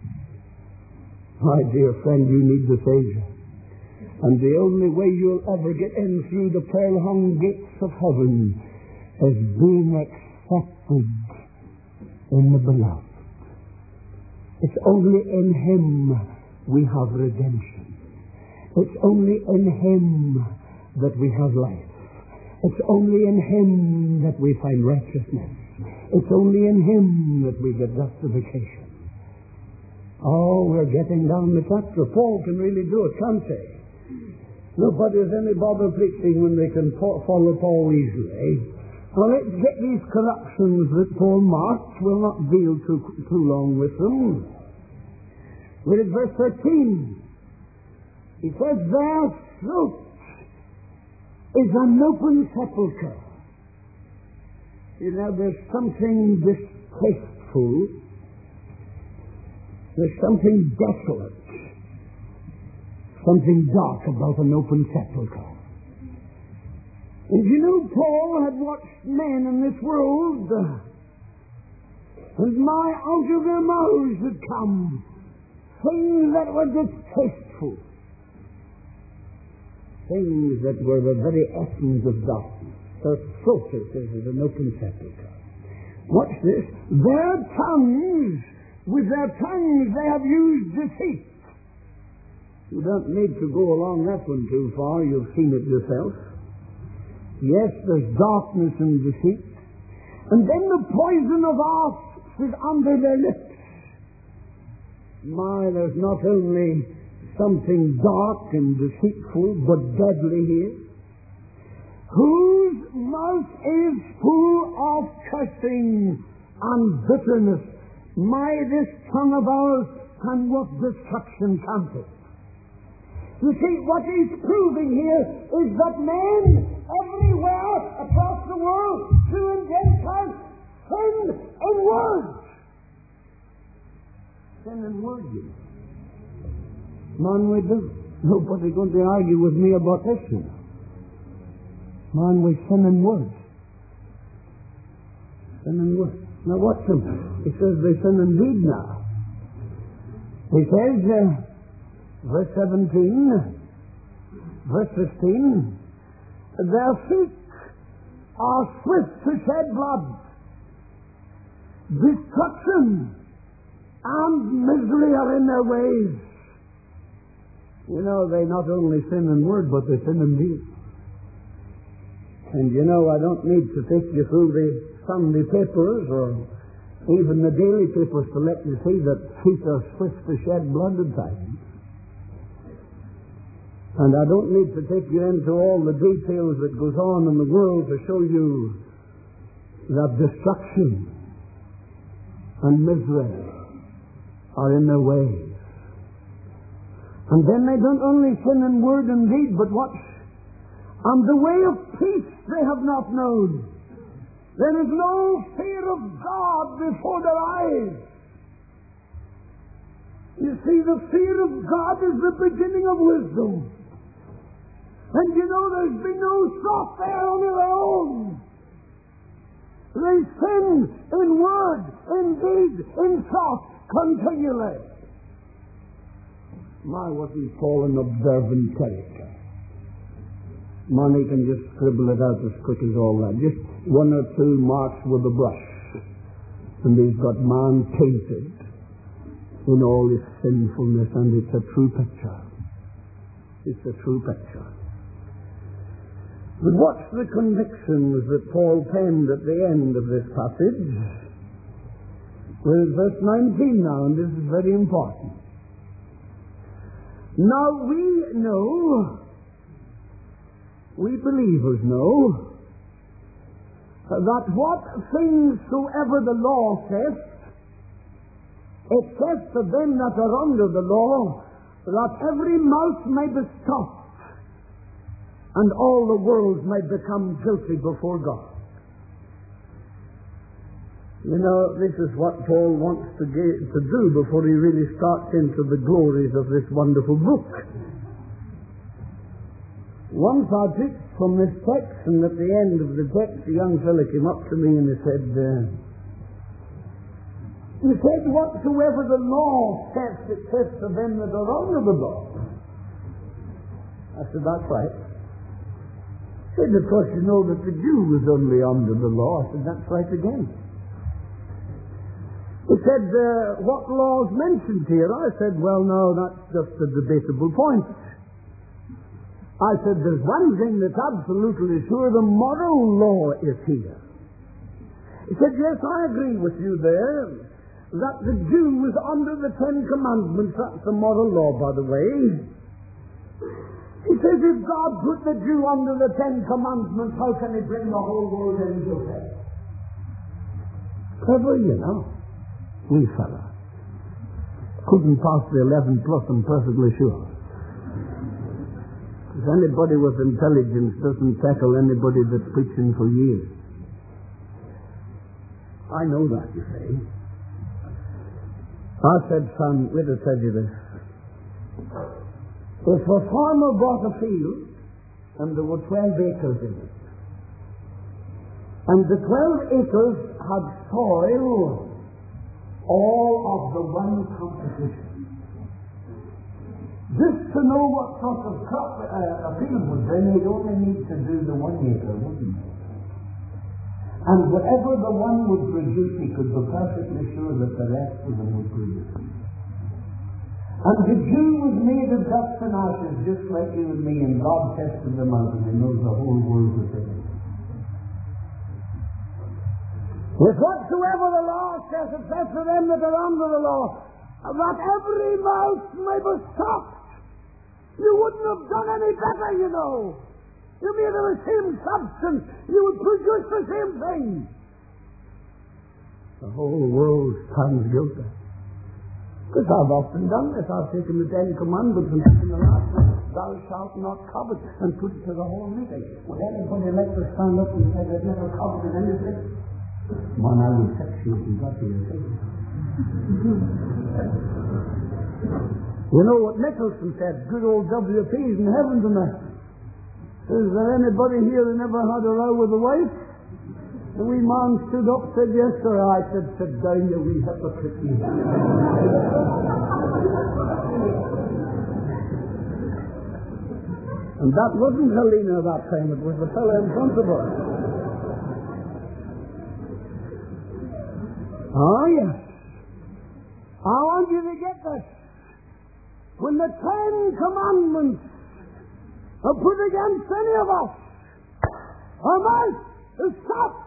My dear friend, you need the Savior. And the only way you'll ever get in through the pearl-hung gates of heaven is being accepted in the Beloved. It's only in Him we have redemption. It's only in Him that we have life. It's only in Him that we find righteousness. It's only in Him that we get justification. Oh, we're getting down the chapter. Paul can really do it, can't they? Nobody's any bother preaching when they can follow Paul easily. Well, let's get these corruptions that Paul marks. We'll not deal too, too long with them. Look at verse thirteen. He says, their throat is an open sepulchre. You know, there's something distasteful. There's something desolate. Something dark about an open sepulchre. And you know, Paul had watched men in this world, uh, and my, out of their mouths had come things that were distasteful. Things that were the very essence of darkness. Their throat is an open sepulchre. Watch this. Their tongues, with their tongues they have used deceit. You don't need to go along that one too far. You've seen it yourself. Yes, there's darkness and deceit. And then the poison of asps is under their lips. My, there's not only something dark and deceitful, but deadly here. Whose mouth is full of cursing and bitterness. My, this tongue of ours can work destruction, can't it? You see, what he's proving here is that men everywhere across the world, Jew and Gentile, sin in words. Sin in words, you know. Man, we do. Nobody's going to argue with me about this, you know. Man, we sin in words. Sin in words. Now watch him. He says they sin in deed now. He says, uh, verse seventeen, verse fifteen, their feet are swift to shed blood. Destruction and misery are in their ways. You know, they not only sin in word, but they sin in deed. And you know, I don't need to take you through the Sunday papers or even the daily papers to let you see that feet are swift to shed blood at times. And I don't need to take you into all the details that goes on in the world to show you that destruction and misery are in their ways. And then they don't only sin in word and deed, but watch. And the way of peace they have not known. There is no fear of God before their eyes. You see, the fear of God is the beginning of wisdom. And you know there's been no stop there on their own. They sin in word, in deed, in thought, continually. My, wasn't Paul an observant character? Man, he can just scribble it out as quick as all that. Just one or two marks with a brush. And he's got man painted in all his sinfulness, and it's a true picture. It's a true picture. But what's the convictions that Paul penned at the end of this passage? We're in verse nineteen now, and this is very important. Now we know, we believers know, that what things soever the law says, it says to them that are under the law, that every mouth may be stopped, and all the world may become guilty before God. You know, this is what Paul wants to, get, to do before he really starts into the glories of this wonderful book. Once I picked from this text, and at the end of the text, a young fellow came up to me and he said, uh, he said, whatsoever the law says, it says to them that are under the law. I said, that's right. He said, of course you know that the Jew was only under the law. I said, that's right again. He said, uh, what law is mentioned here? I said, well, no, that's just a debatable point. I said, there's one thing that's absolutely sure, the moral law is here. He said, yes, I agree with you there, that the Jew was under the Ten Commandments. That's the moral law, by the way. He says, if God put the Jew under the Ten Commandments, how can he bring the whole world into hell? Clever, you know. We fella. Couldn't pass the eleven plus, I'm perfectly sure. If anybody with intelligence doesn't tackle anybody that's preaching for years. I know that, you see. I said, son, let us tell you this. If a farmer bought a field, and there were twelve acres in it, and the twelve acres had soil all of the one composition. Just to know what sort of crop uh, a field was in, he'd only need to do the one acre, wouldn't he? And whatever the one would produce, he could be perfectly sure that the rest of them would produce. And the Jew was made of dust and ashes, just like you and me, and God tested them out, and he knows the whole world within it. With whatsoever the law says, it says to them that are under the law, that every mouth may be stopped. You wouldn't have done any better, you know. You made of the same substance. You would produce the same thing. The whole world stands guilty. Because I've often done this. I've taken the Ten Commandments and taken the last one, thou shalt not covet, and put it to the whole meeting. Would anybody like to stand up and say they've never coveted anything? Man, I would sex you if you got here. You know what Nicholson said, good old W P's in heaven tonight. Is there anybody here who never had a row with a wife? The wee man stood up, said, yes, sir. I said, sit down, you wee hypocrite. And that wasn't Helena that time, it was the fellow in front of her. Oh, yes. I want you to get this. When the Ten Commandments are put against any of us, our mouth is stopped.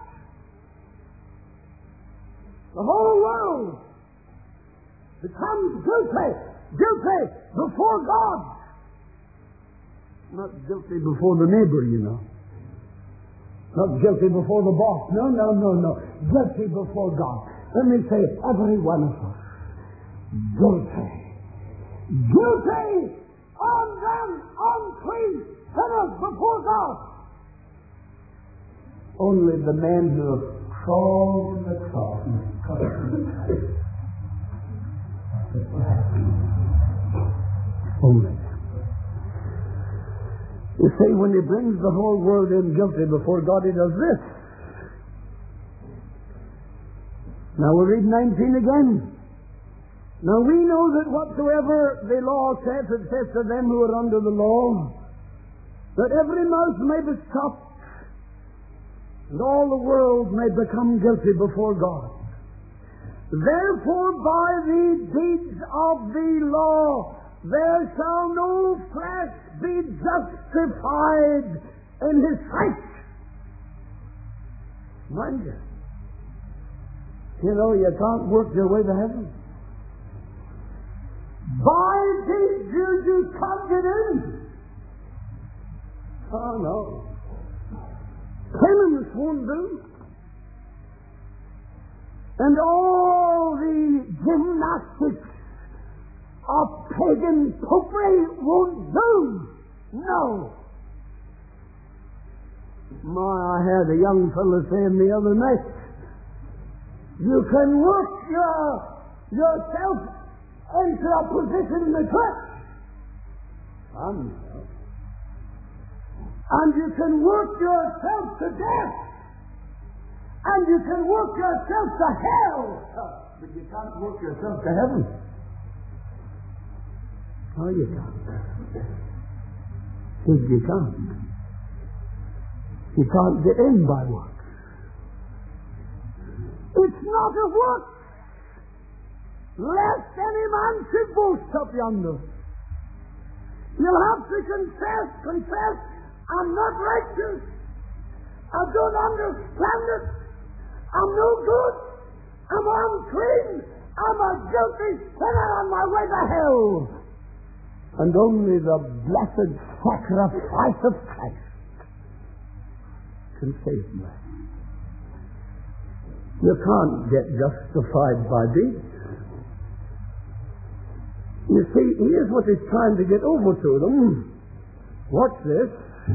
The whole world becomes guilty, guilty before God. Not guilty before the neighbor, you know. Not guilty before the boss. No, no, no, no. Guilty before God. Let me say, every one of us, guilty. Guilty on them, unclean sinners before God. Only the men who have crawled the cross must trust in Only. You see, when he brings the whole world in guilty before God, he does this. Now we'll read nineteen again. Now we know that whatsoever the law says, it says to them who are under the law, that every mouth may be stopped, and all the world may become guilty before God. Therefore, by the deeds of the law, there shall no flesh be justified in his sight. Mind you, you know, you can't work your way to heaven. By deeds you, you can't get in. Oh, no. Penance won't do. And all the gymnastics of pagan popery won't do. No. My, I had a young fellow saying the other night, you can work your, yourself into a position in the church. And, and you can work yourself to death. And you can work yourself to hell. But you can't work yourself to heaven. Oh, you can't. If you can't. You can't get in by works. It's not of works, lest any man should boast up yonder. You'll have to confess, confess, I'm not righteous. I don't understand it. I'm no good. I'm unclean. I'm a guilty sinner on my way to hell. And only the blessed sacrifice of Christ can save me. You can't get justified by deeds. You see, here's what he's trying to get over to them. Watch this.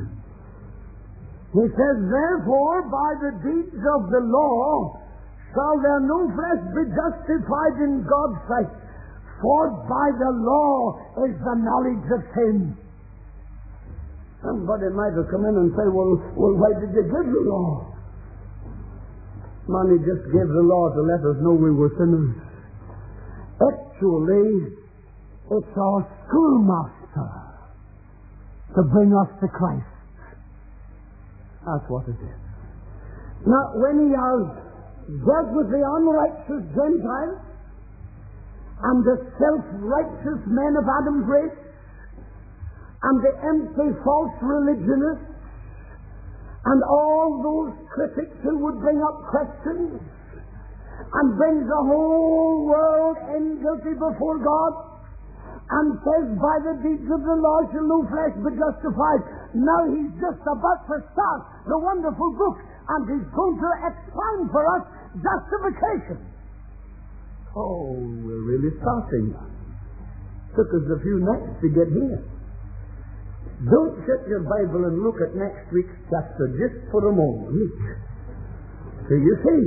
He says, therefore, by the deeds of the law shall there no flesh be justified in God's sight, for by the law is the knowledge of sin. Somebody might have come in and say, well, well, why did you give the law? Man, he just gave the law to let us know we were sinners. Actually, it's our schoolmaster to bring us to Christ. That's what it is. Now, when he has dealt with the unrighteous Gentiles and the self-righteous men of Adam's race and the empty false religionists and all those critics who would bring up questions and brings the whole world in guilty before God, and says, by the deeds of the law shall no flesh be justified. Now he's just about to start the wonderful book, and he's going to explain for us justification. Oh, we're really starting. Took us a few nights to get here. Don't shut your Bible and look at next week's chapter just for a moment. So you see,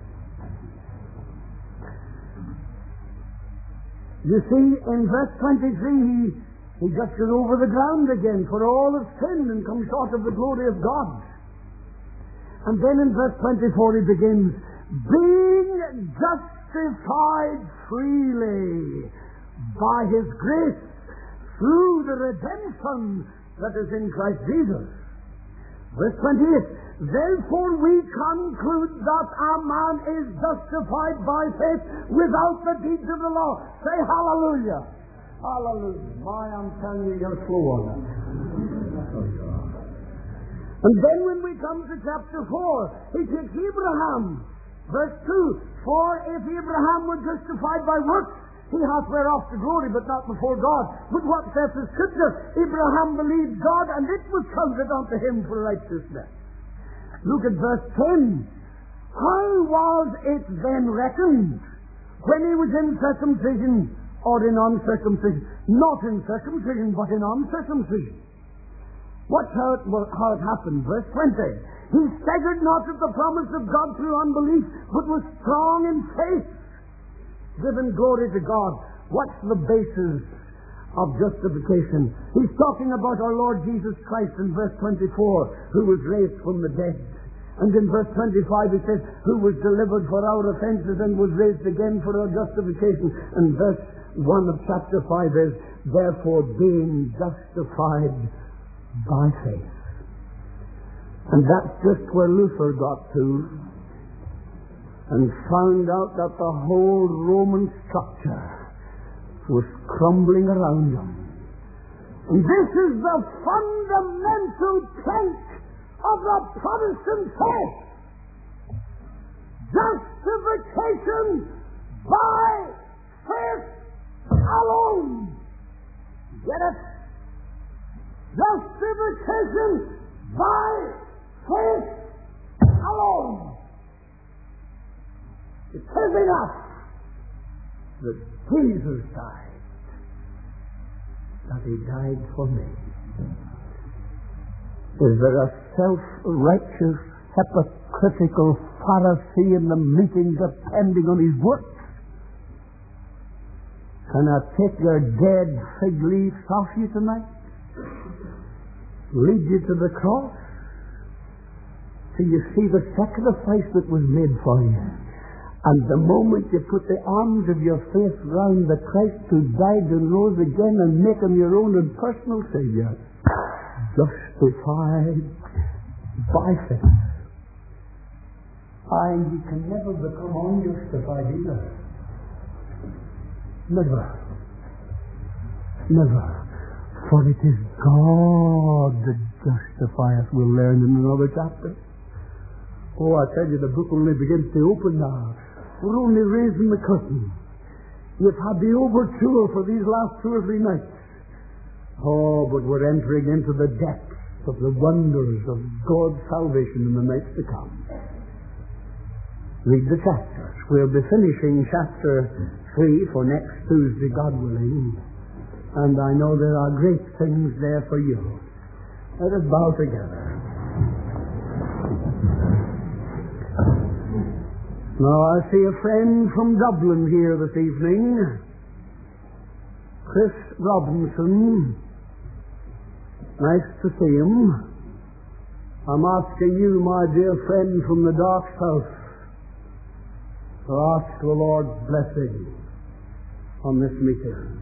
You see, in verse twenty-three, he, he just goes over the ground again, for all have sinned and come short of the glory of God. And then in verse twenty-four he begins, being justified freely by his grace through the redemption that is in Christ Jesus. Verse twenty-eight, therefore we conclude that a man is justified by faith without the deeds of the law. Say hallelujah. Hallelujah. My, I'm telling you, you're slow on it. And then when we come to chapter four, he takes Abraham. Verse two, for if Abraham were justified by works, he hath whereof to glory, but not before God. But what saith the Scripture? Abraham believed God, and it was counted unto him for righteousness. Look at verse ten. How was it then reckoned when he was in circumcision or in uncircumcision? Not in circumcision, but in uncircumcision. Watch how it, how it happened. Verse twenty. He staggered not at the promise of God through unbelief, but was strong in faith, giving glory to God. What's the basis of justification. He's talking about our Lord Jesus Christ in verse twenty-four, who was raised from the dead. And in verse twenty-five he says, who was delivered for our offenses and was raised again for our justification. And verse one of chapter five is, therefore being justified by faith. And that's just where Luther got to, and found out that the whole Roman structure was crumbling around him. And this is the fundamental plank of the Protestant faith. Justification by faith alone. Get it? Justification by faith alone. It is enough that Jesus died, that he died for me. Is there a self-righteous, hypocritical Pharisee in the meeting depending on his works? Can I take your dead fig leaves off you tonight? Lead you to the cross? So you see the sacrifice that was made for you. And the moment you put the arms of your faith round the Christ who died and rose again and make him your own and personal Savior, justified by faith. And you can never become unjustified either. Never. Never. For it is God that justifieth, we'll learn in another chapter. Oh, I tell you, the book only begins to open now. We're only raising the curtain. You've had the overture for these last two or three nights. Oh, but we're entering into the depths of the wonders of God's salvation in the nights to come. Read the chapters. We'll be finishing chapter three for next Tuesday, God willing. And I know there are great things there for you. Let us bow together. Now, I see a friend from Dublin here this evening, Chris Robinson. Nice to see him. I'm asking you, my dear friend from the dark south, to ask the Lord's blessing on this meeting.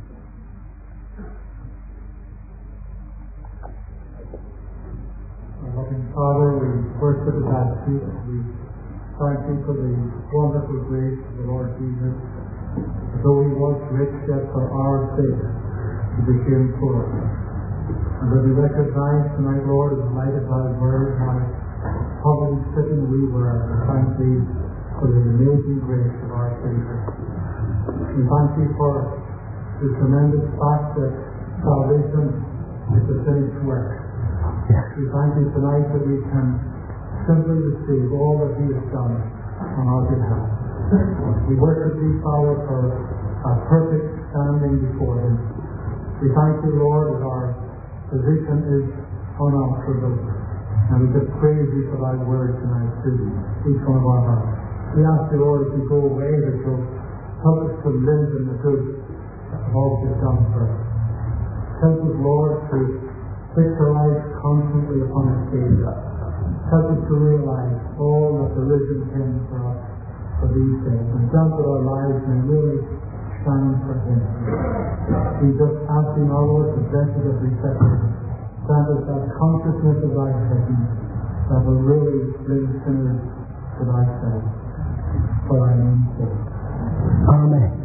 Our loving Father, we worship and ask you. We thank you for the wonderful grace of the Lord Jesus. Though he was rich, yet for our sake he became poor. And that we recognize tonight, Lord, in the light of thy word, how poverty-stricken we were, and thank thee for the amazing grace of our Savior. We thank you for the tremendous fact that salvation is a finished work. We thank you tonight that we can simply receive all that he has done on our behalf. We worship thee, Father, for our perfect standing before him. We thank you, Lord, that our position is unanswerable. And we just praise you for thy word tonight to each one of our hearts. We ask you, Lord, as we go away, that you'll help us to live in the good of all that you've done for us. Help us, Lord, to fix our lives constantly upon the Savior. Help us to realize all that the risen came for us for these days, and grant that our lives may really shine for him. We just ask you now, Lord, to bless us as we set us. Grant us that consciousness of thy presence that will really bring sinners to thyself for thy name's sake. Amen.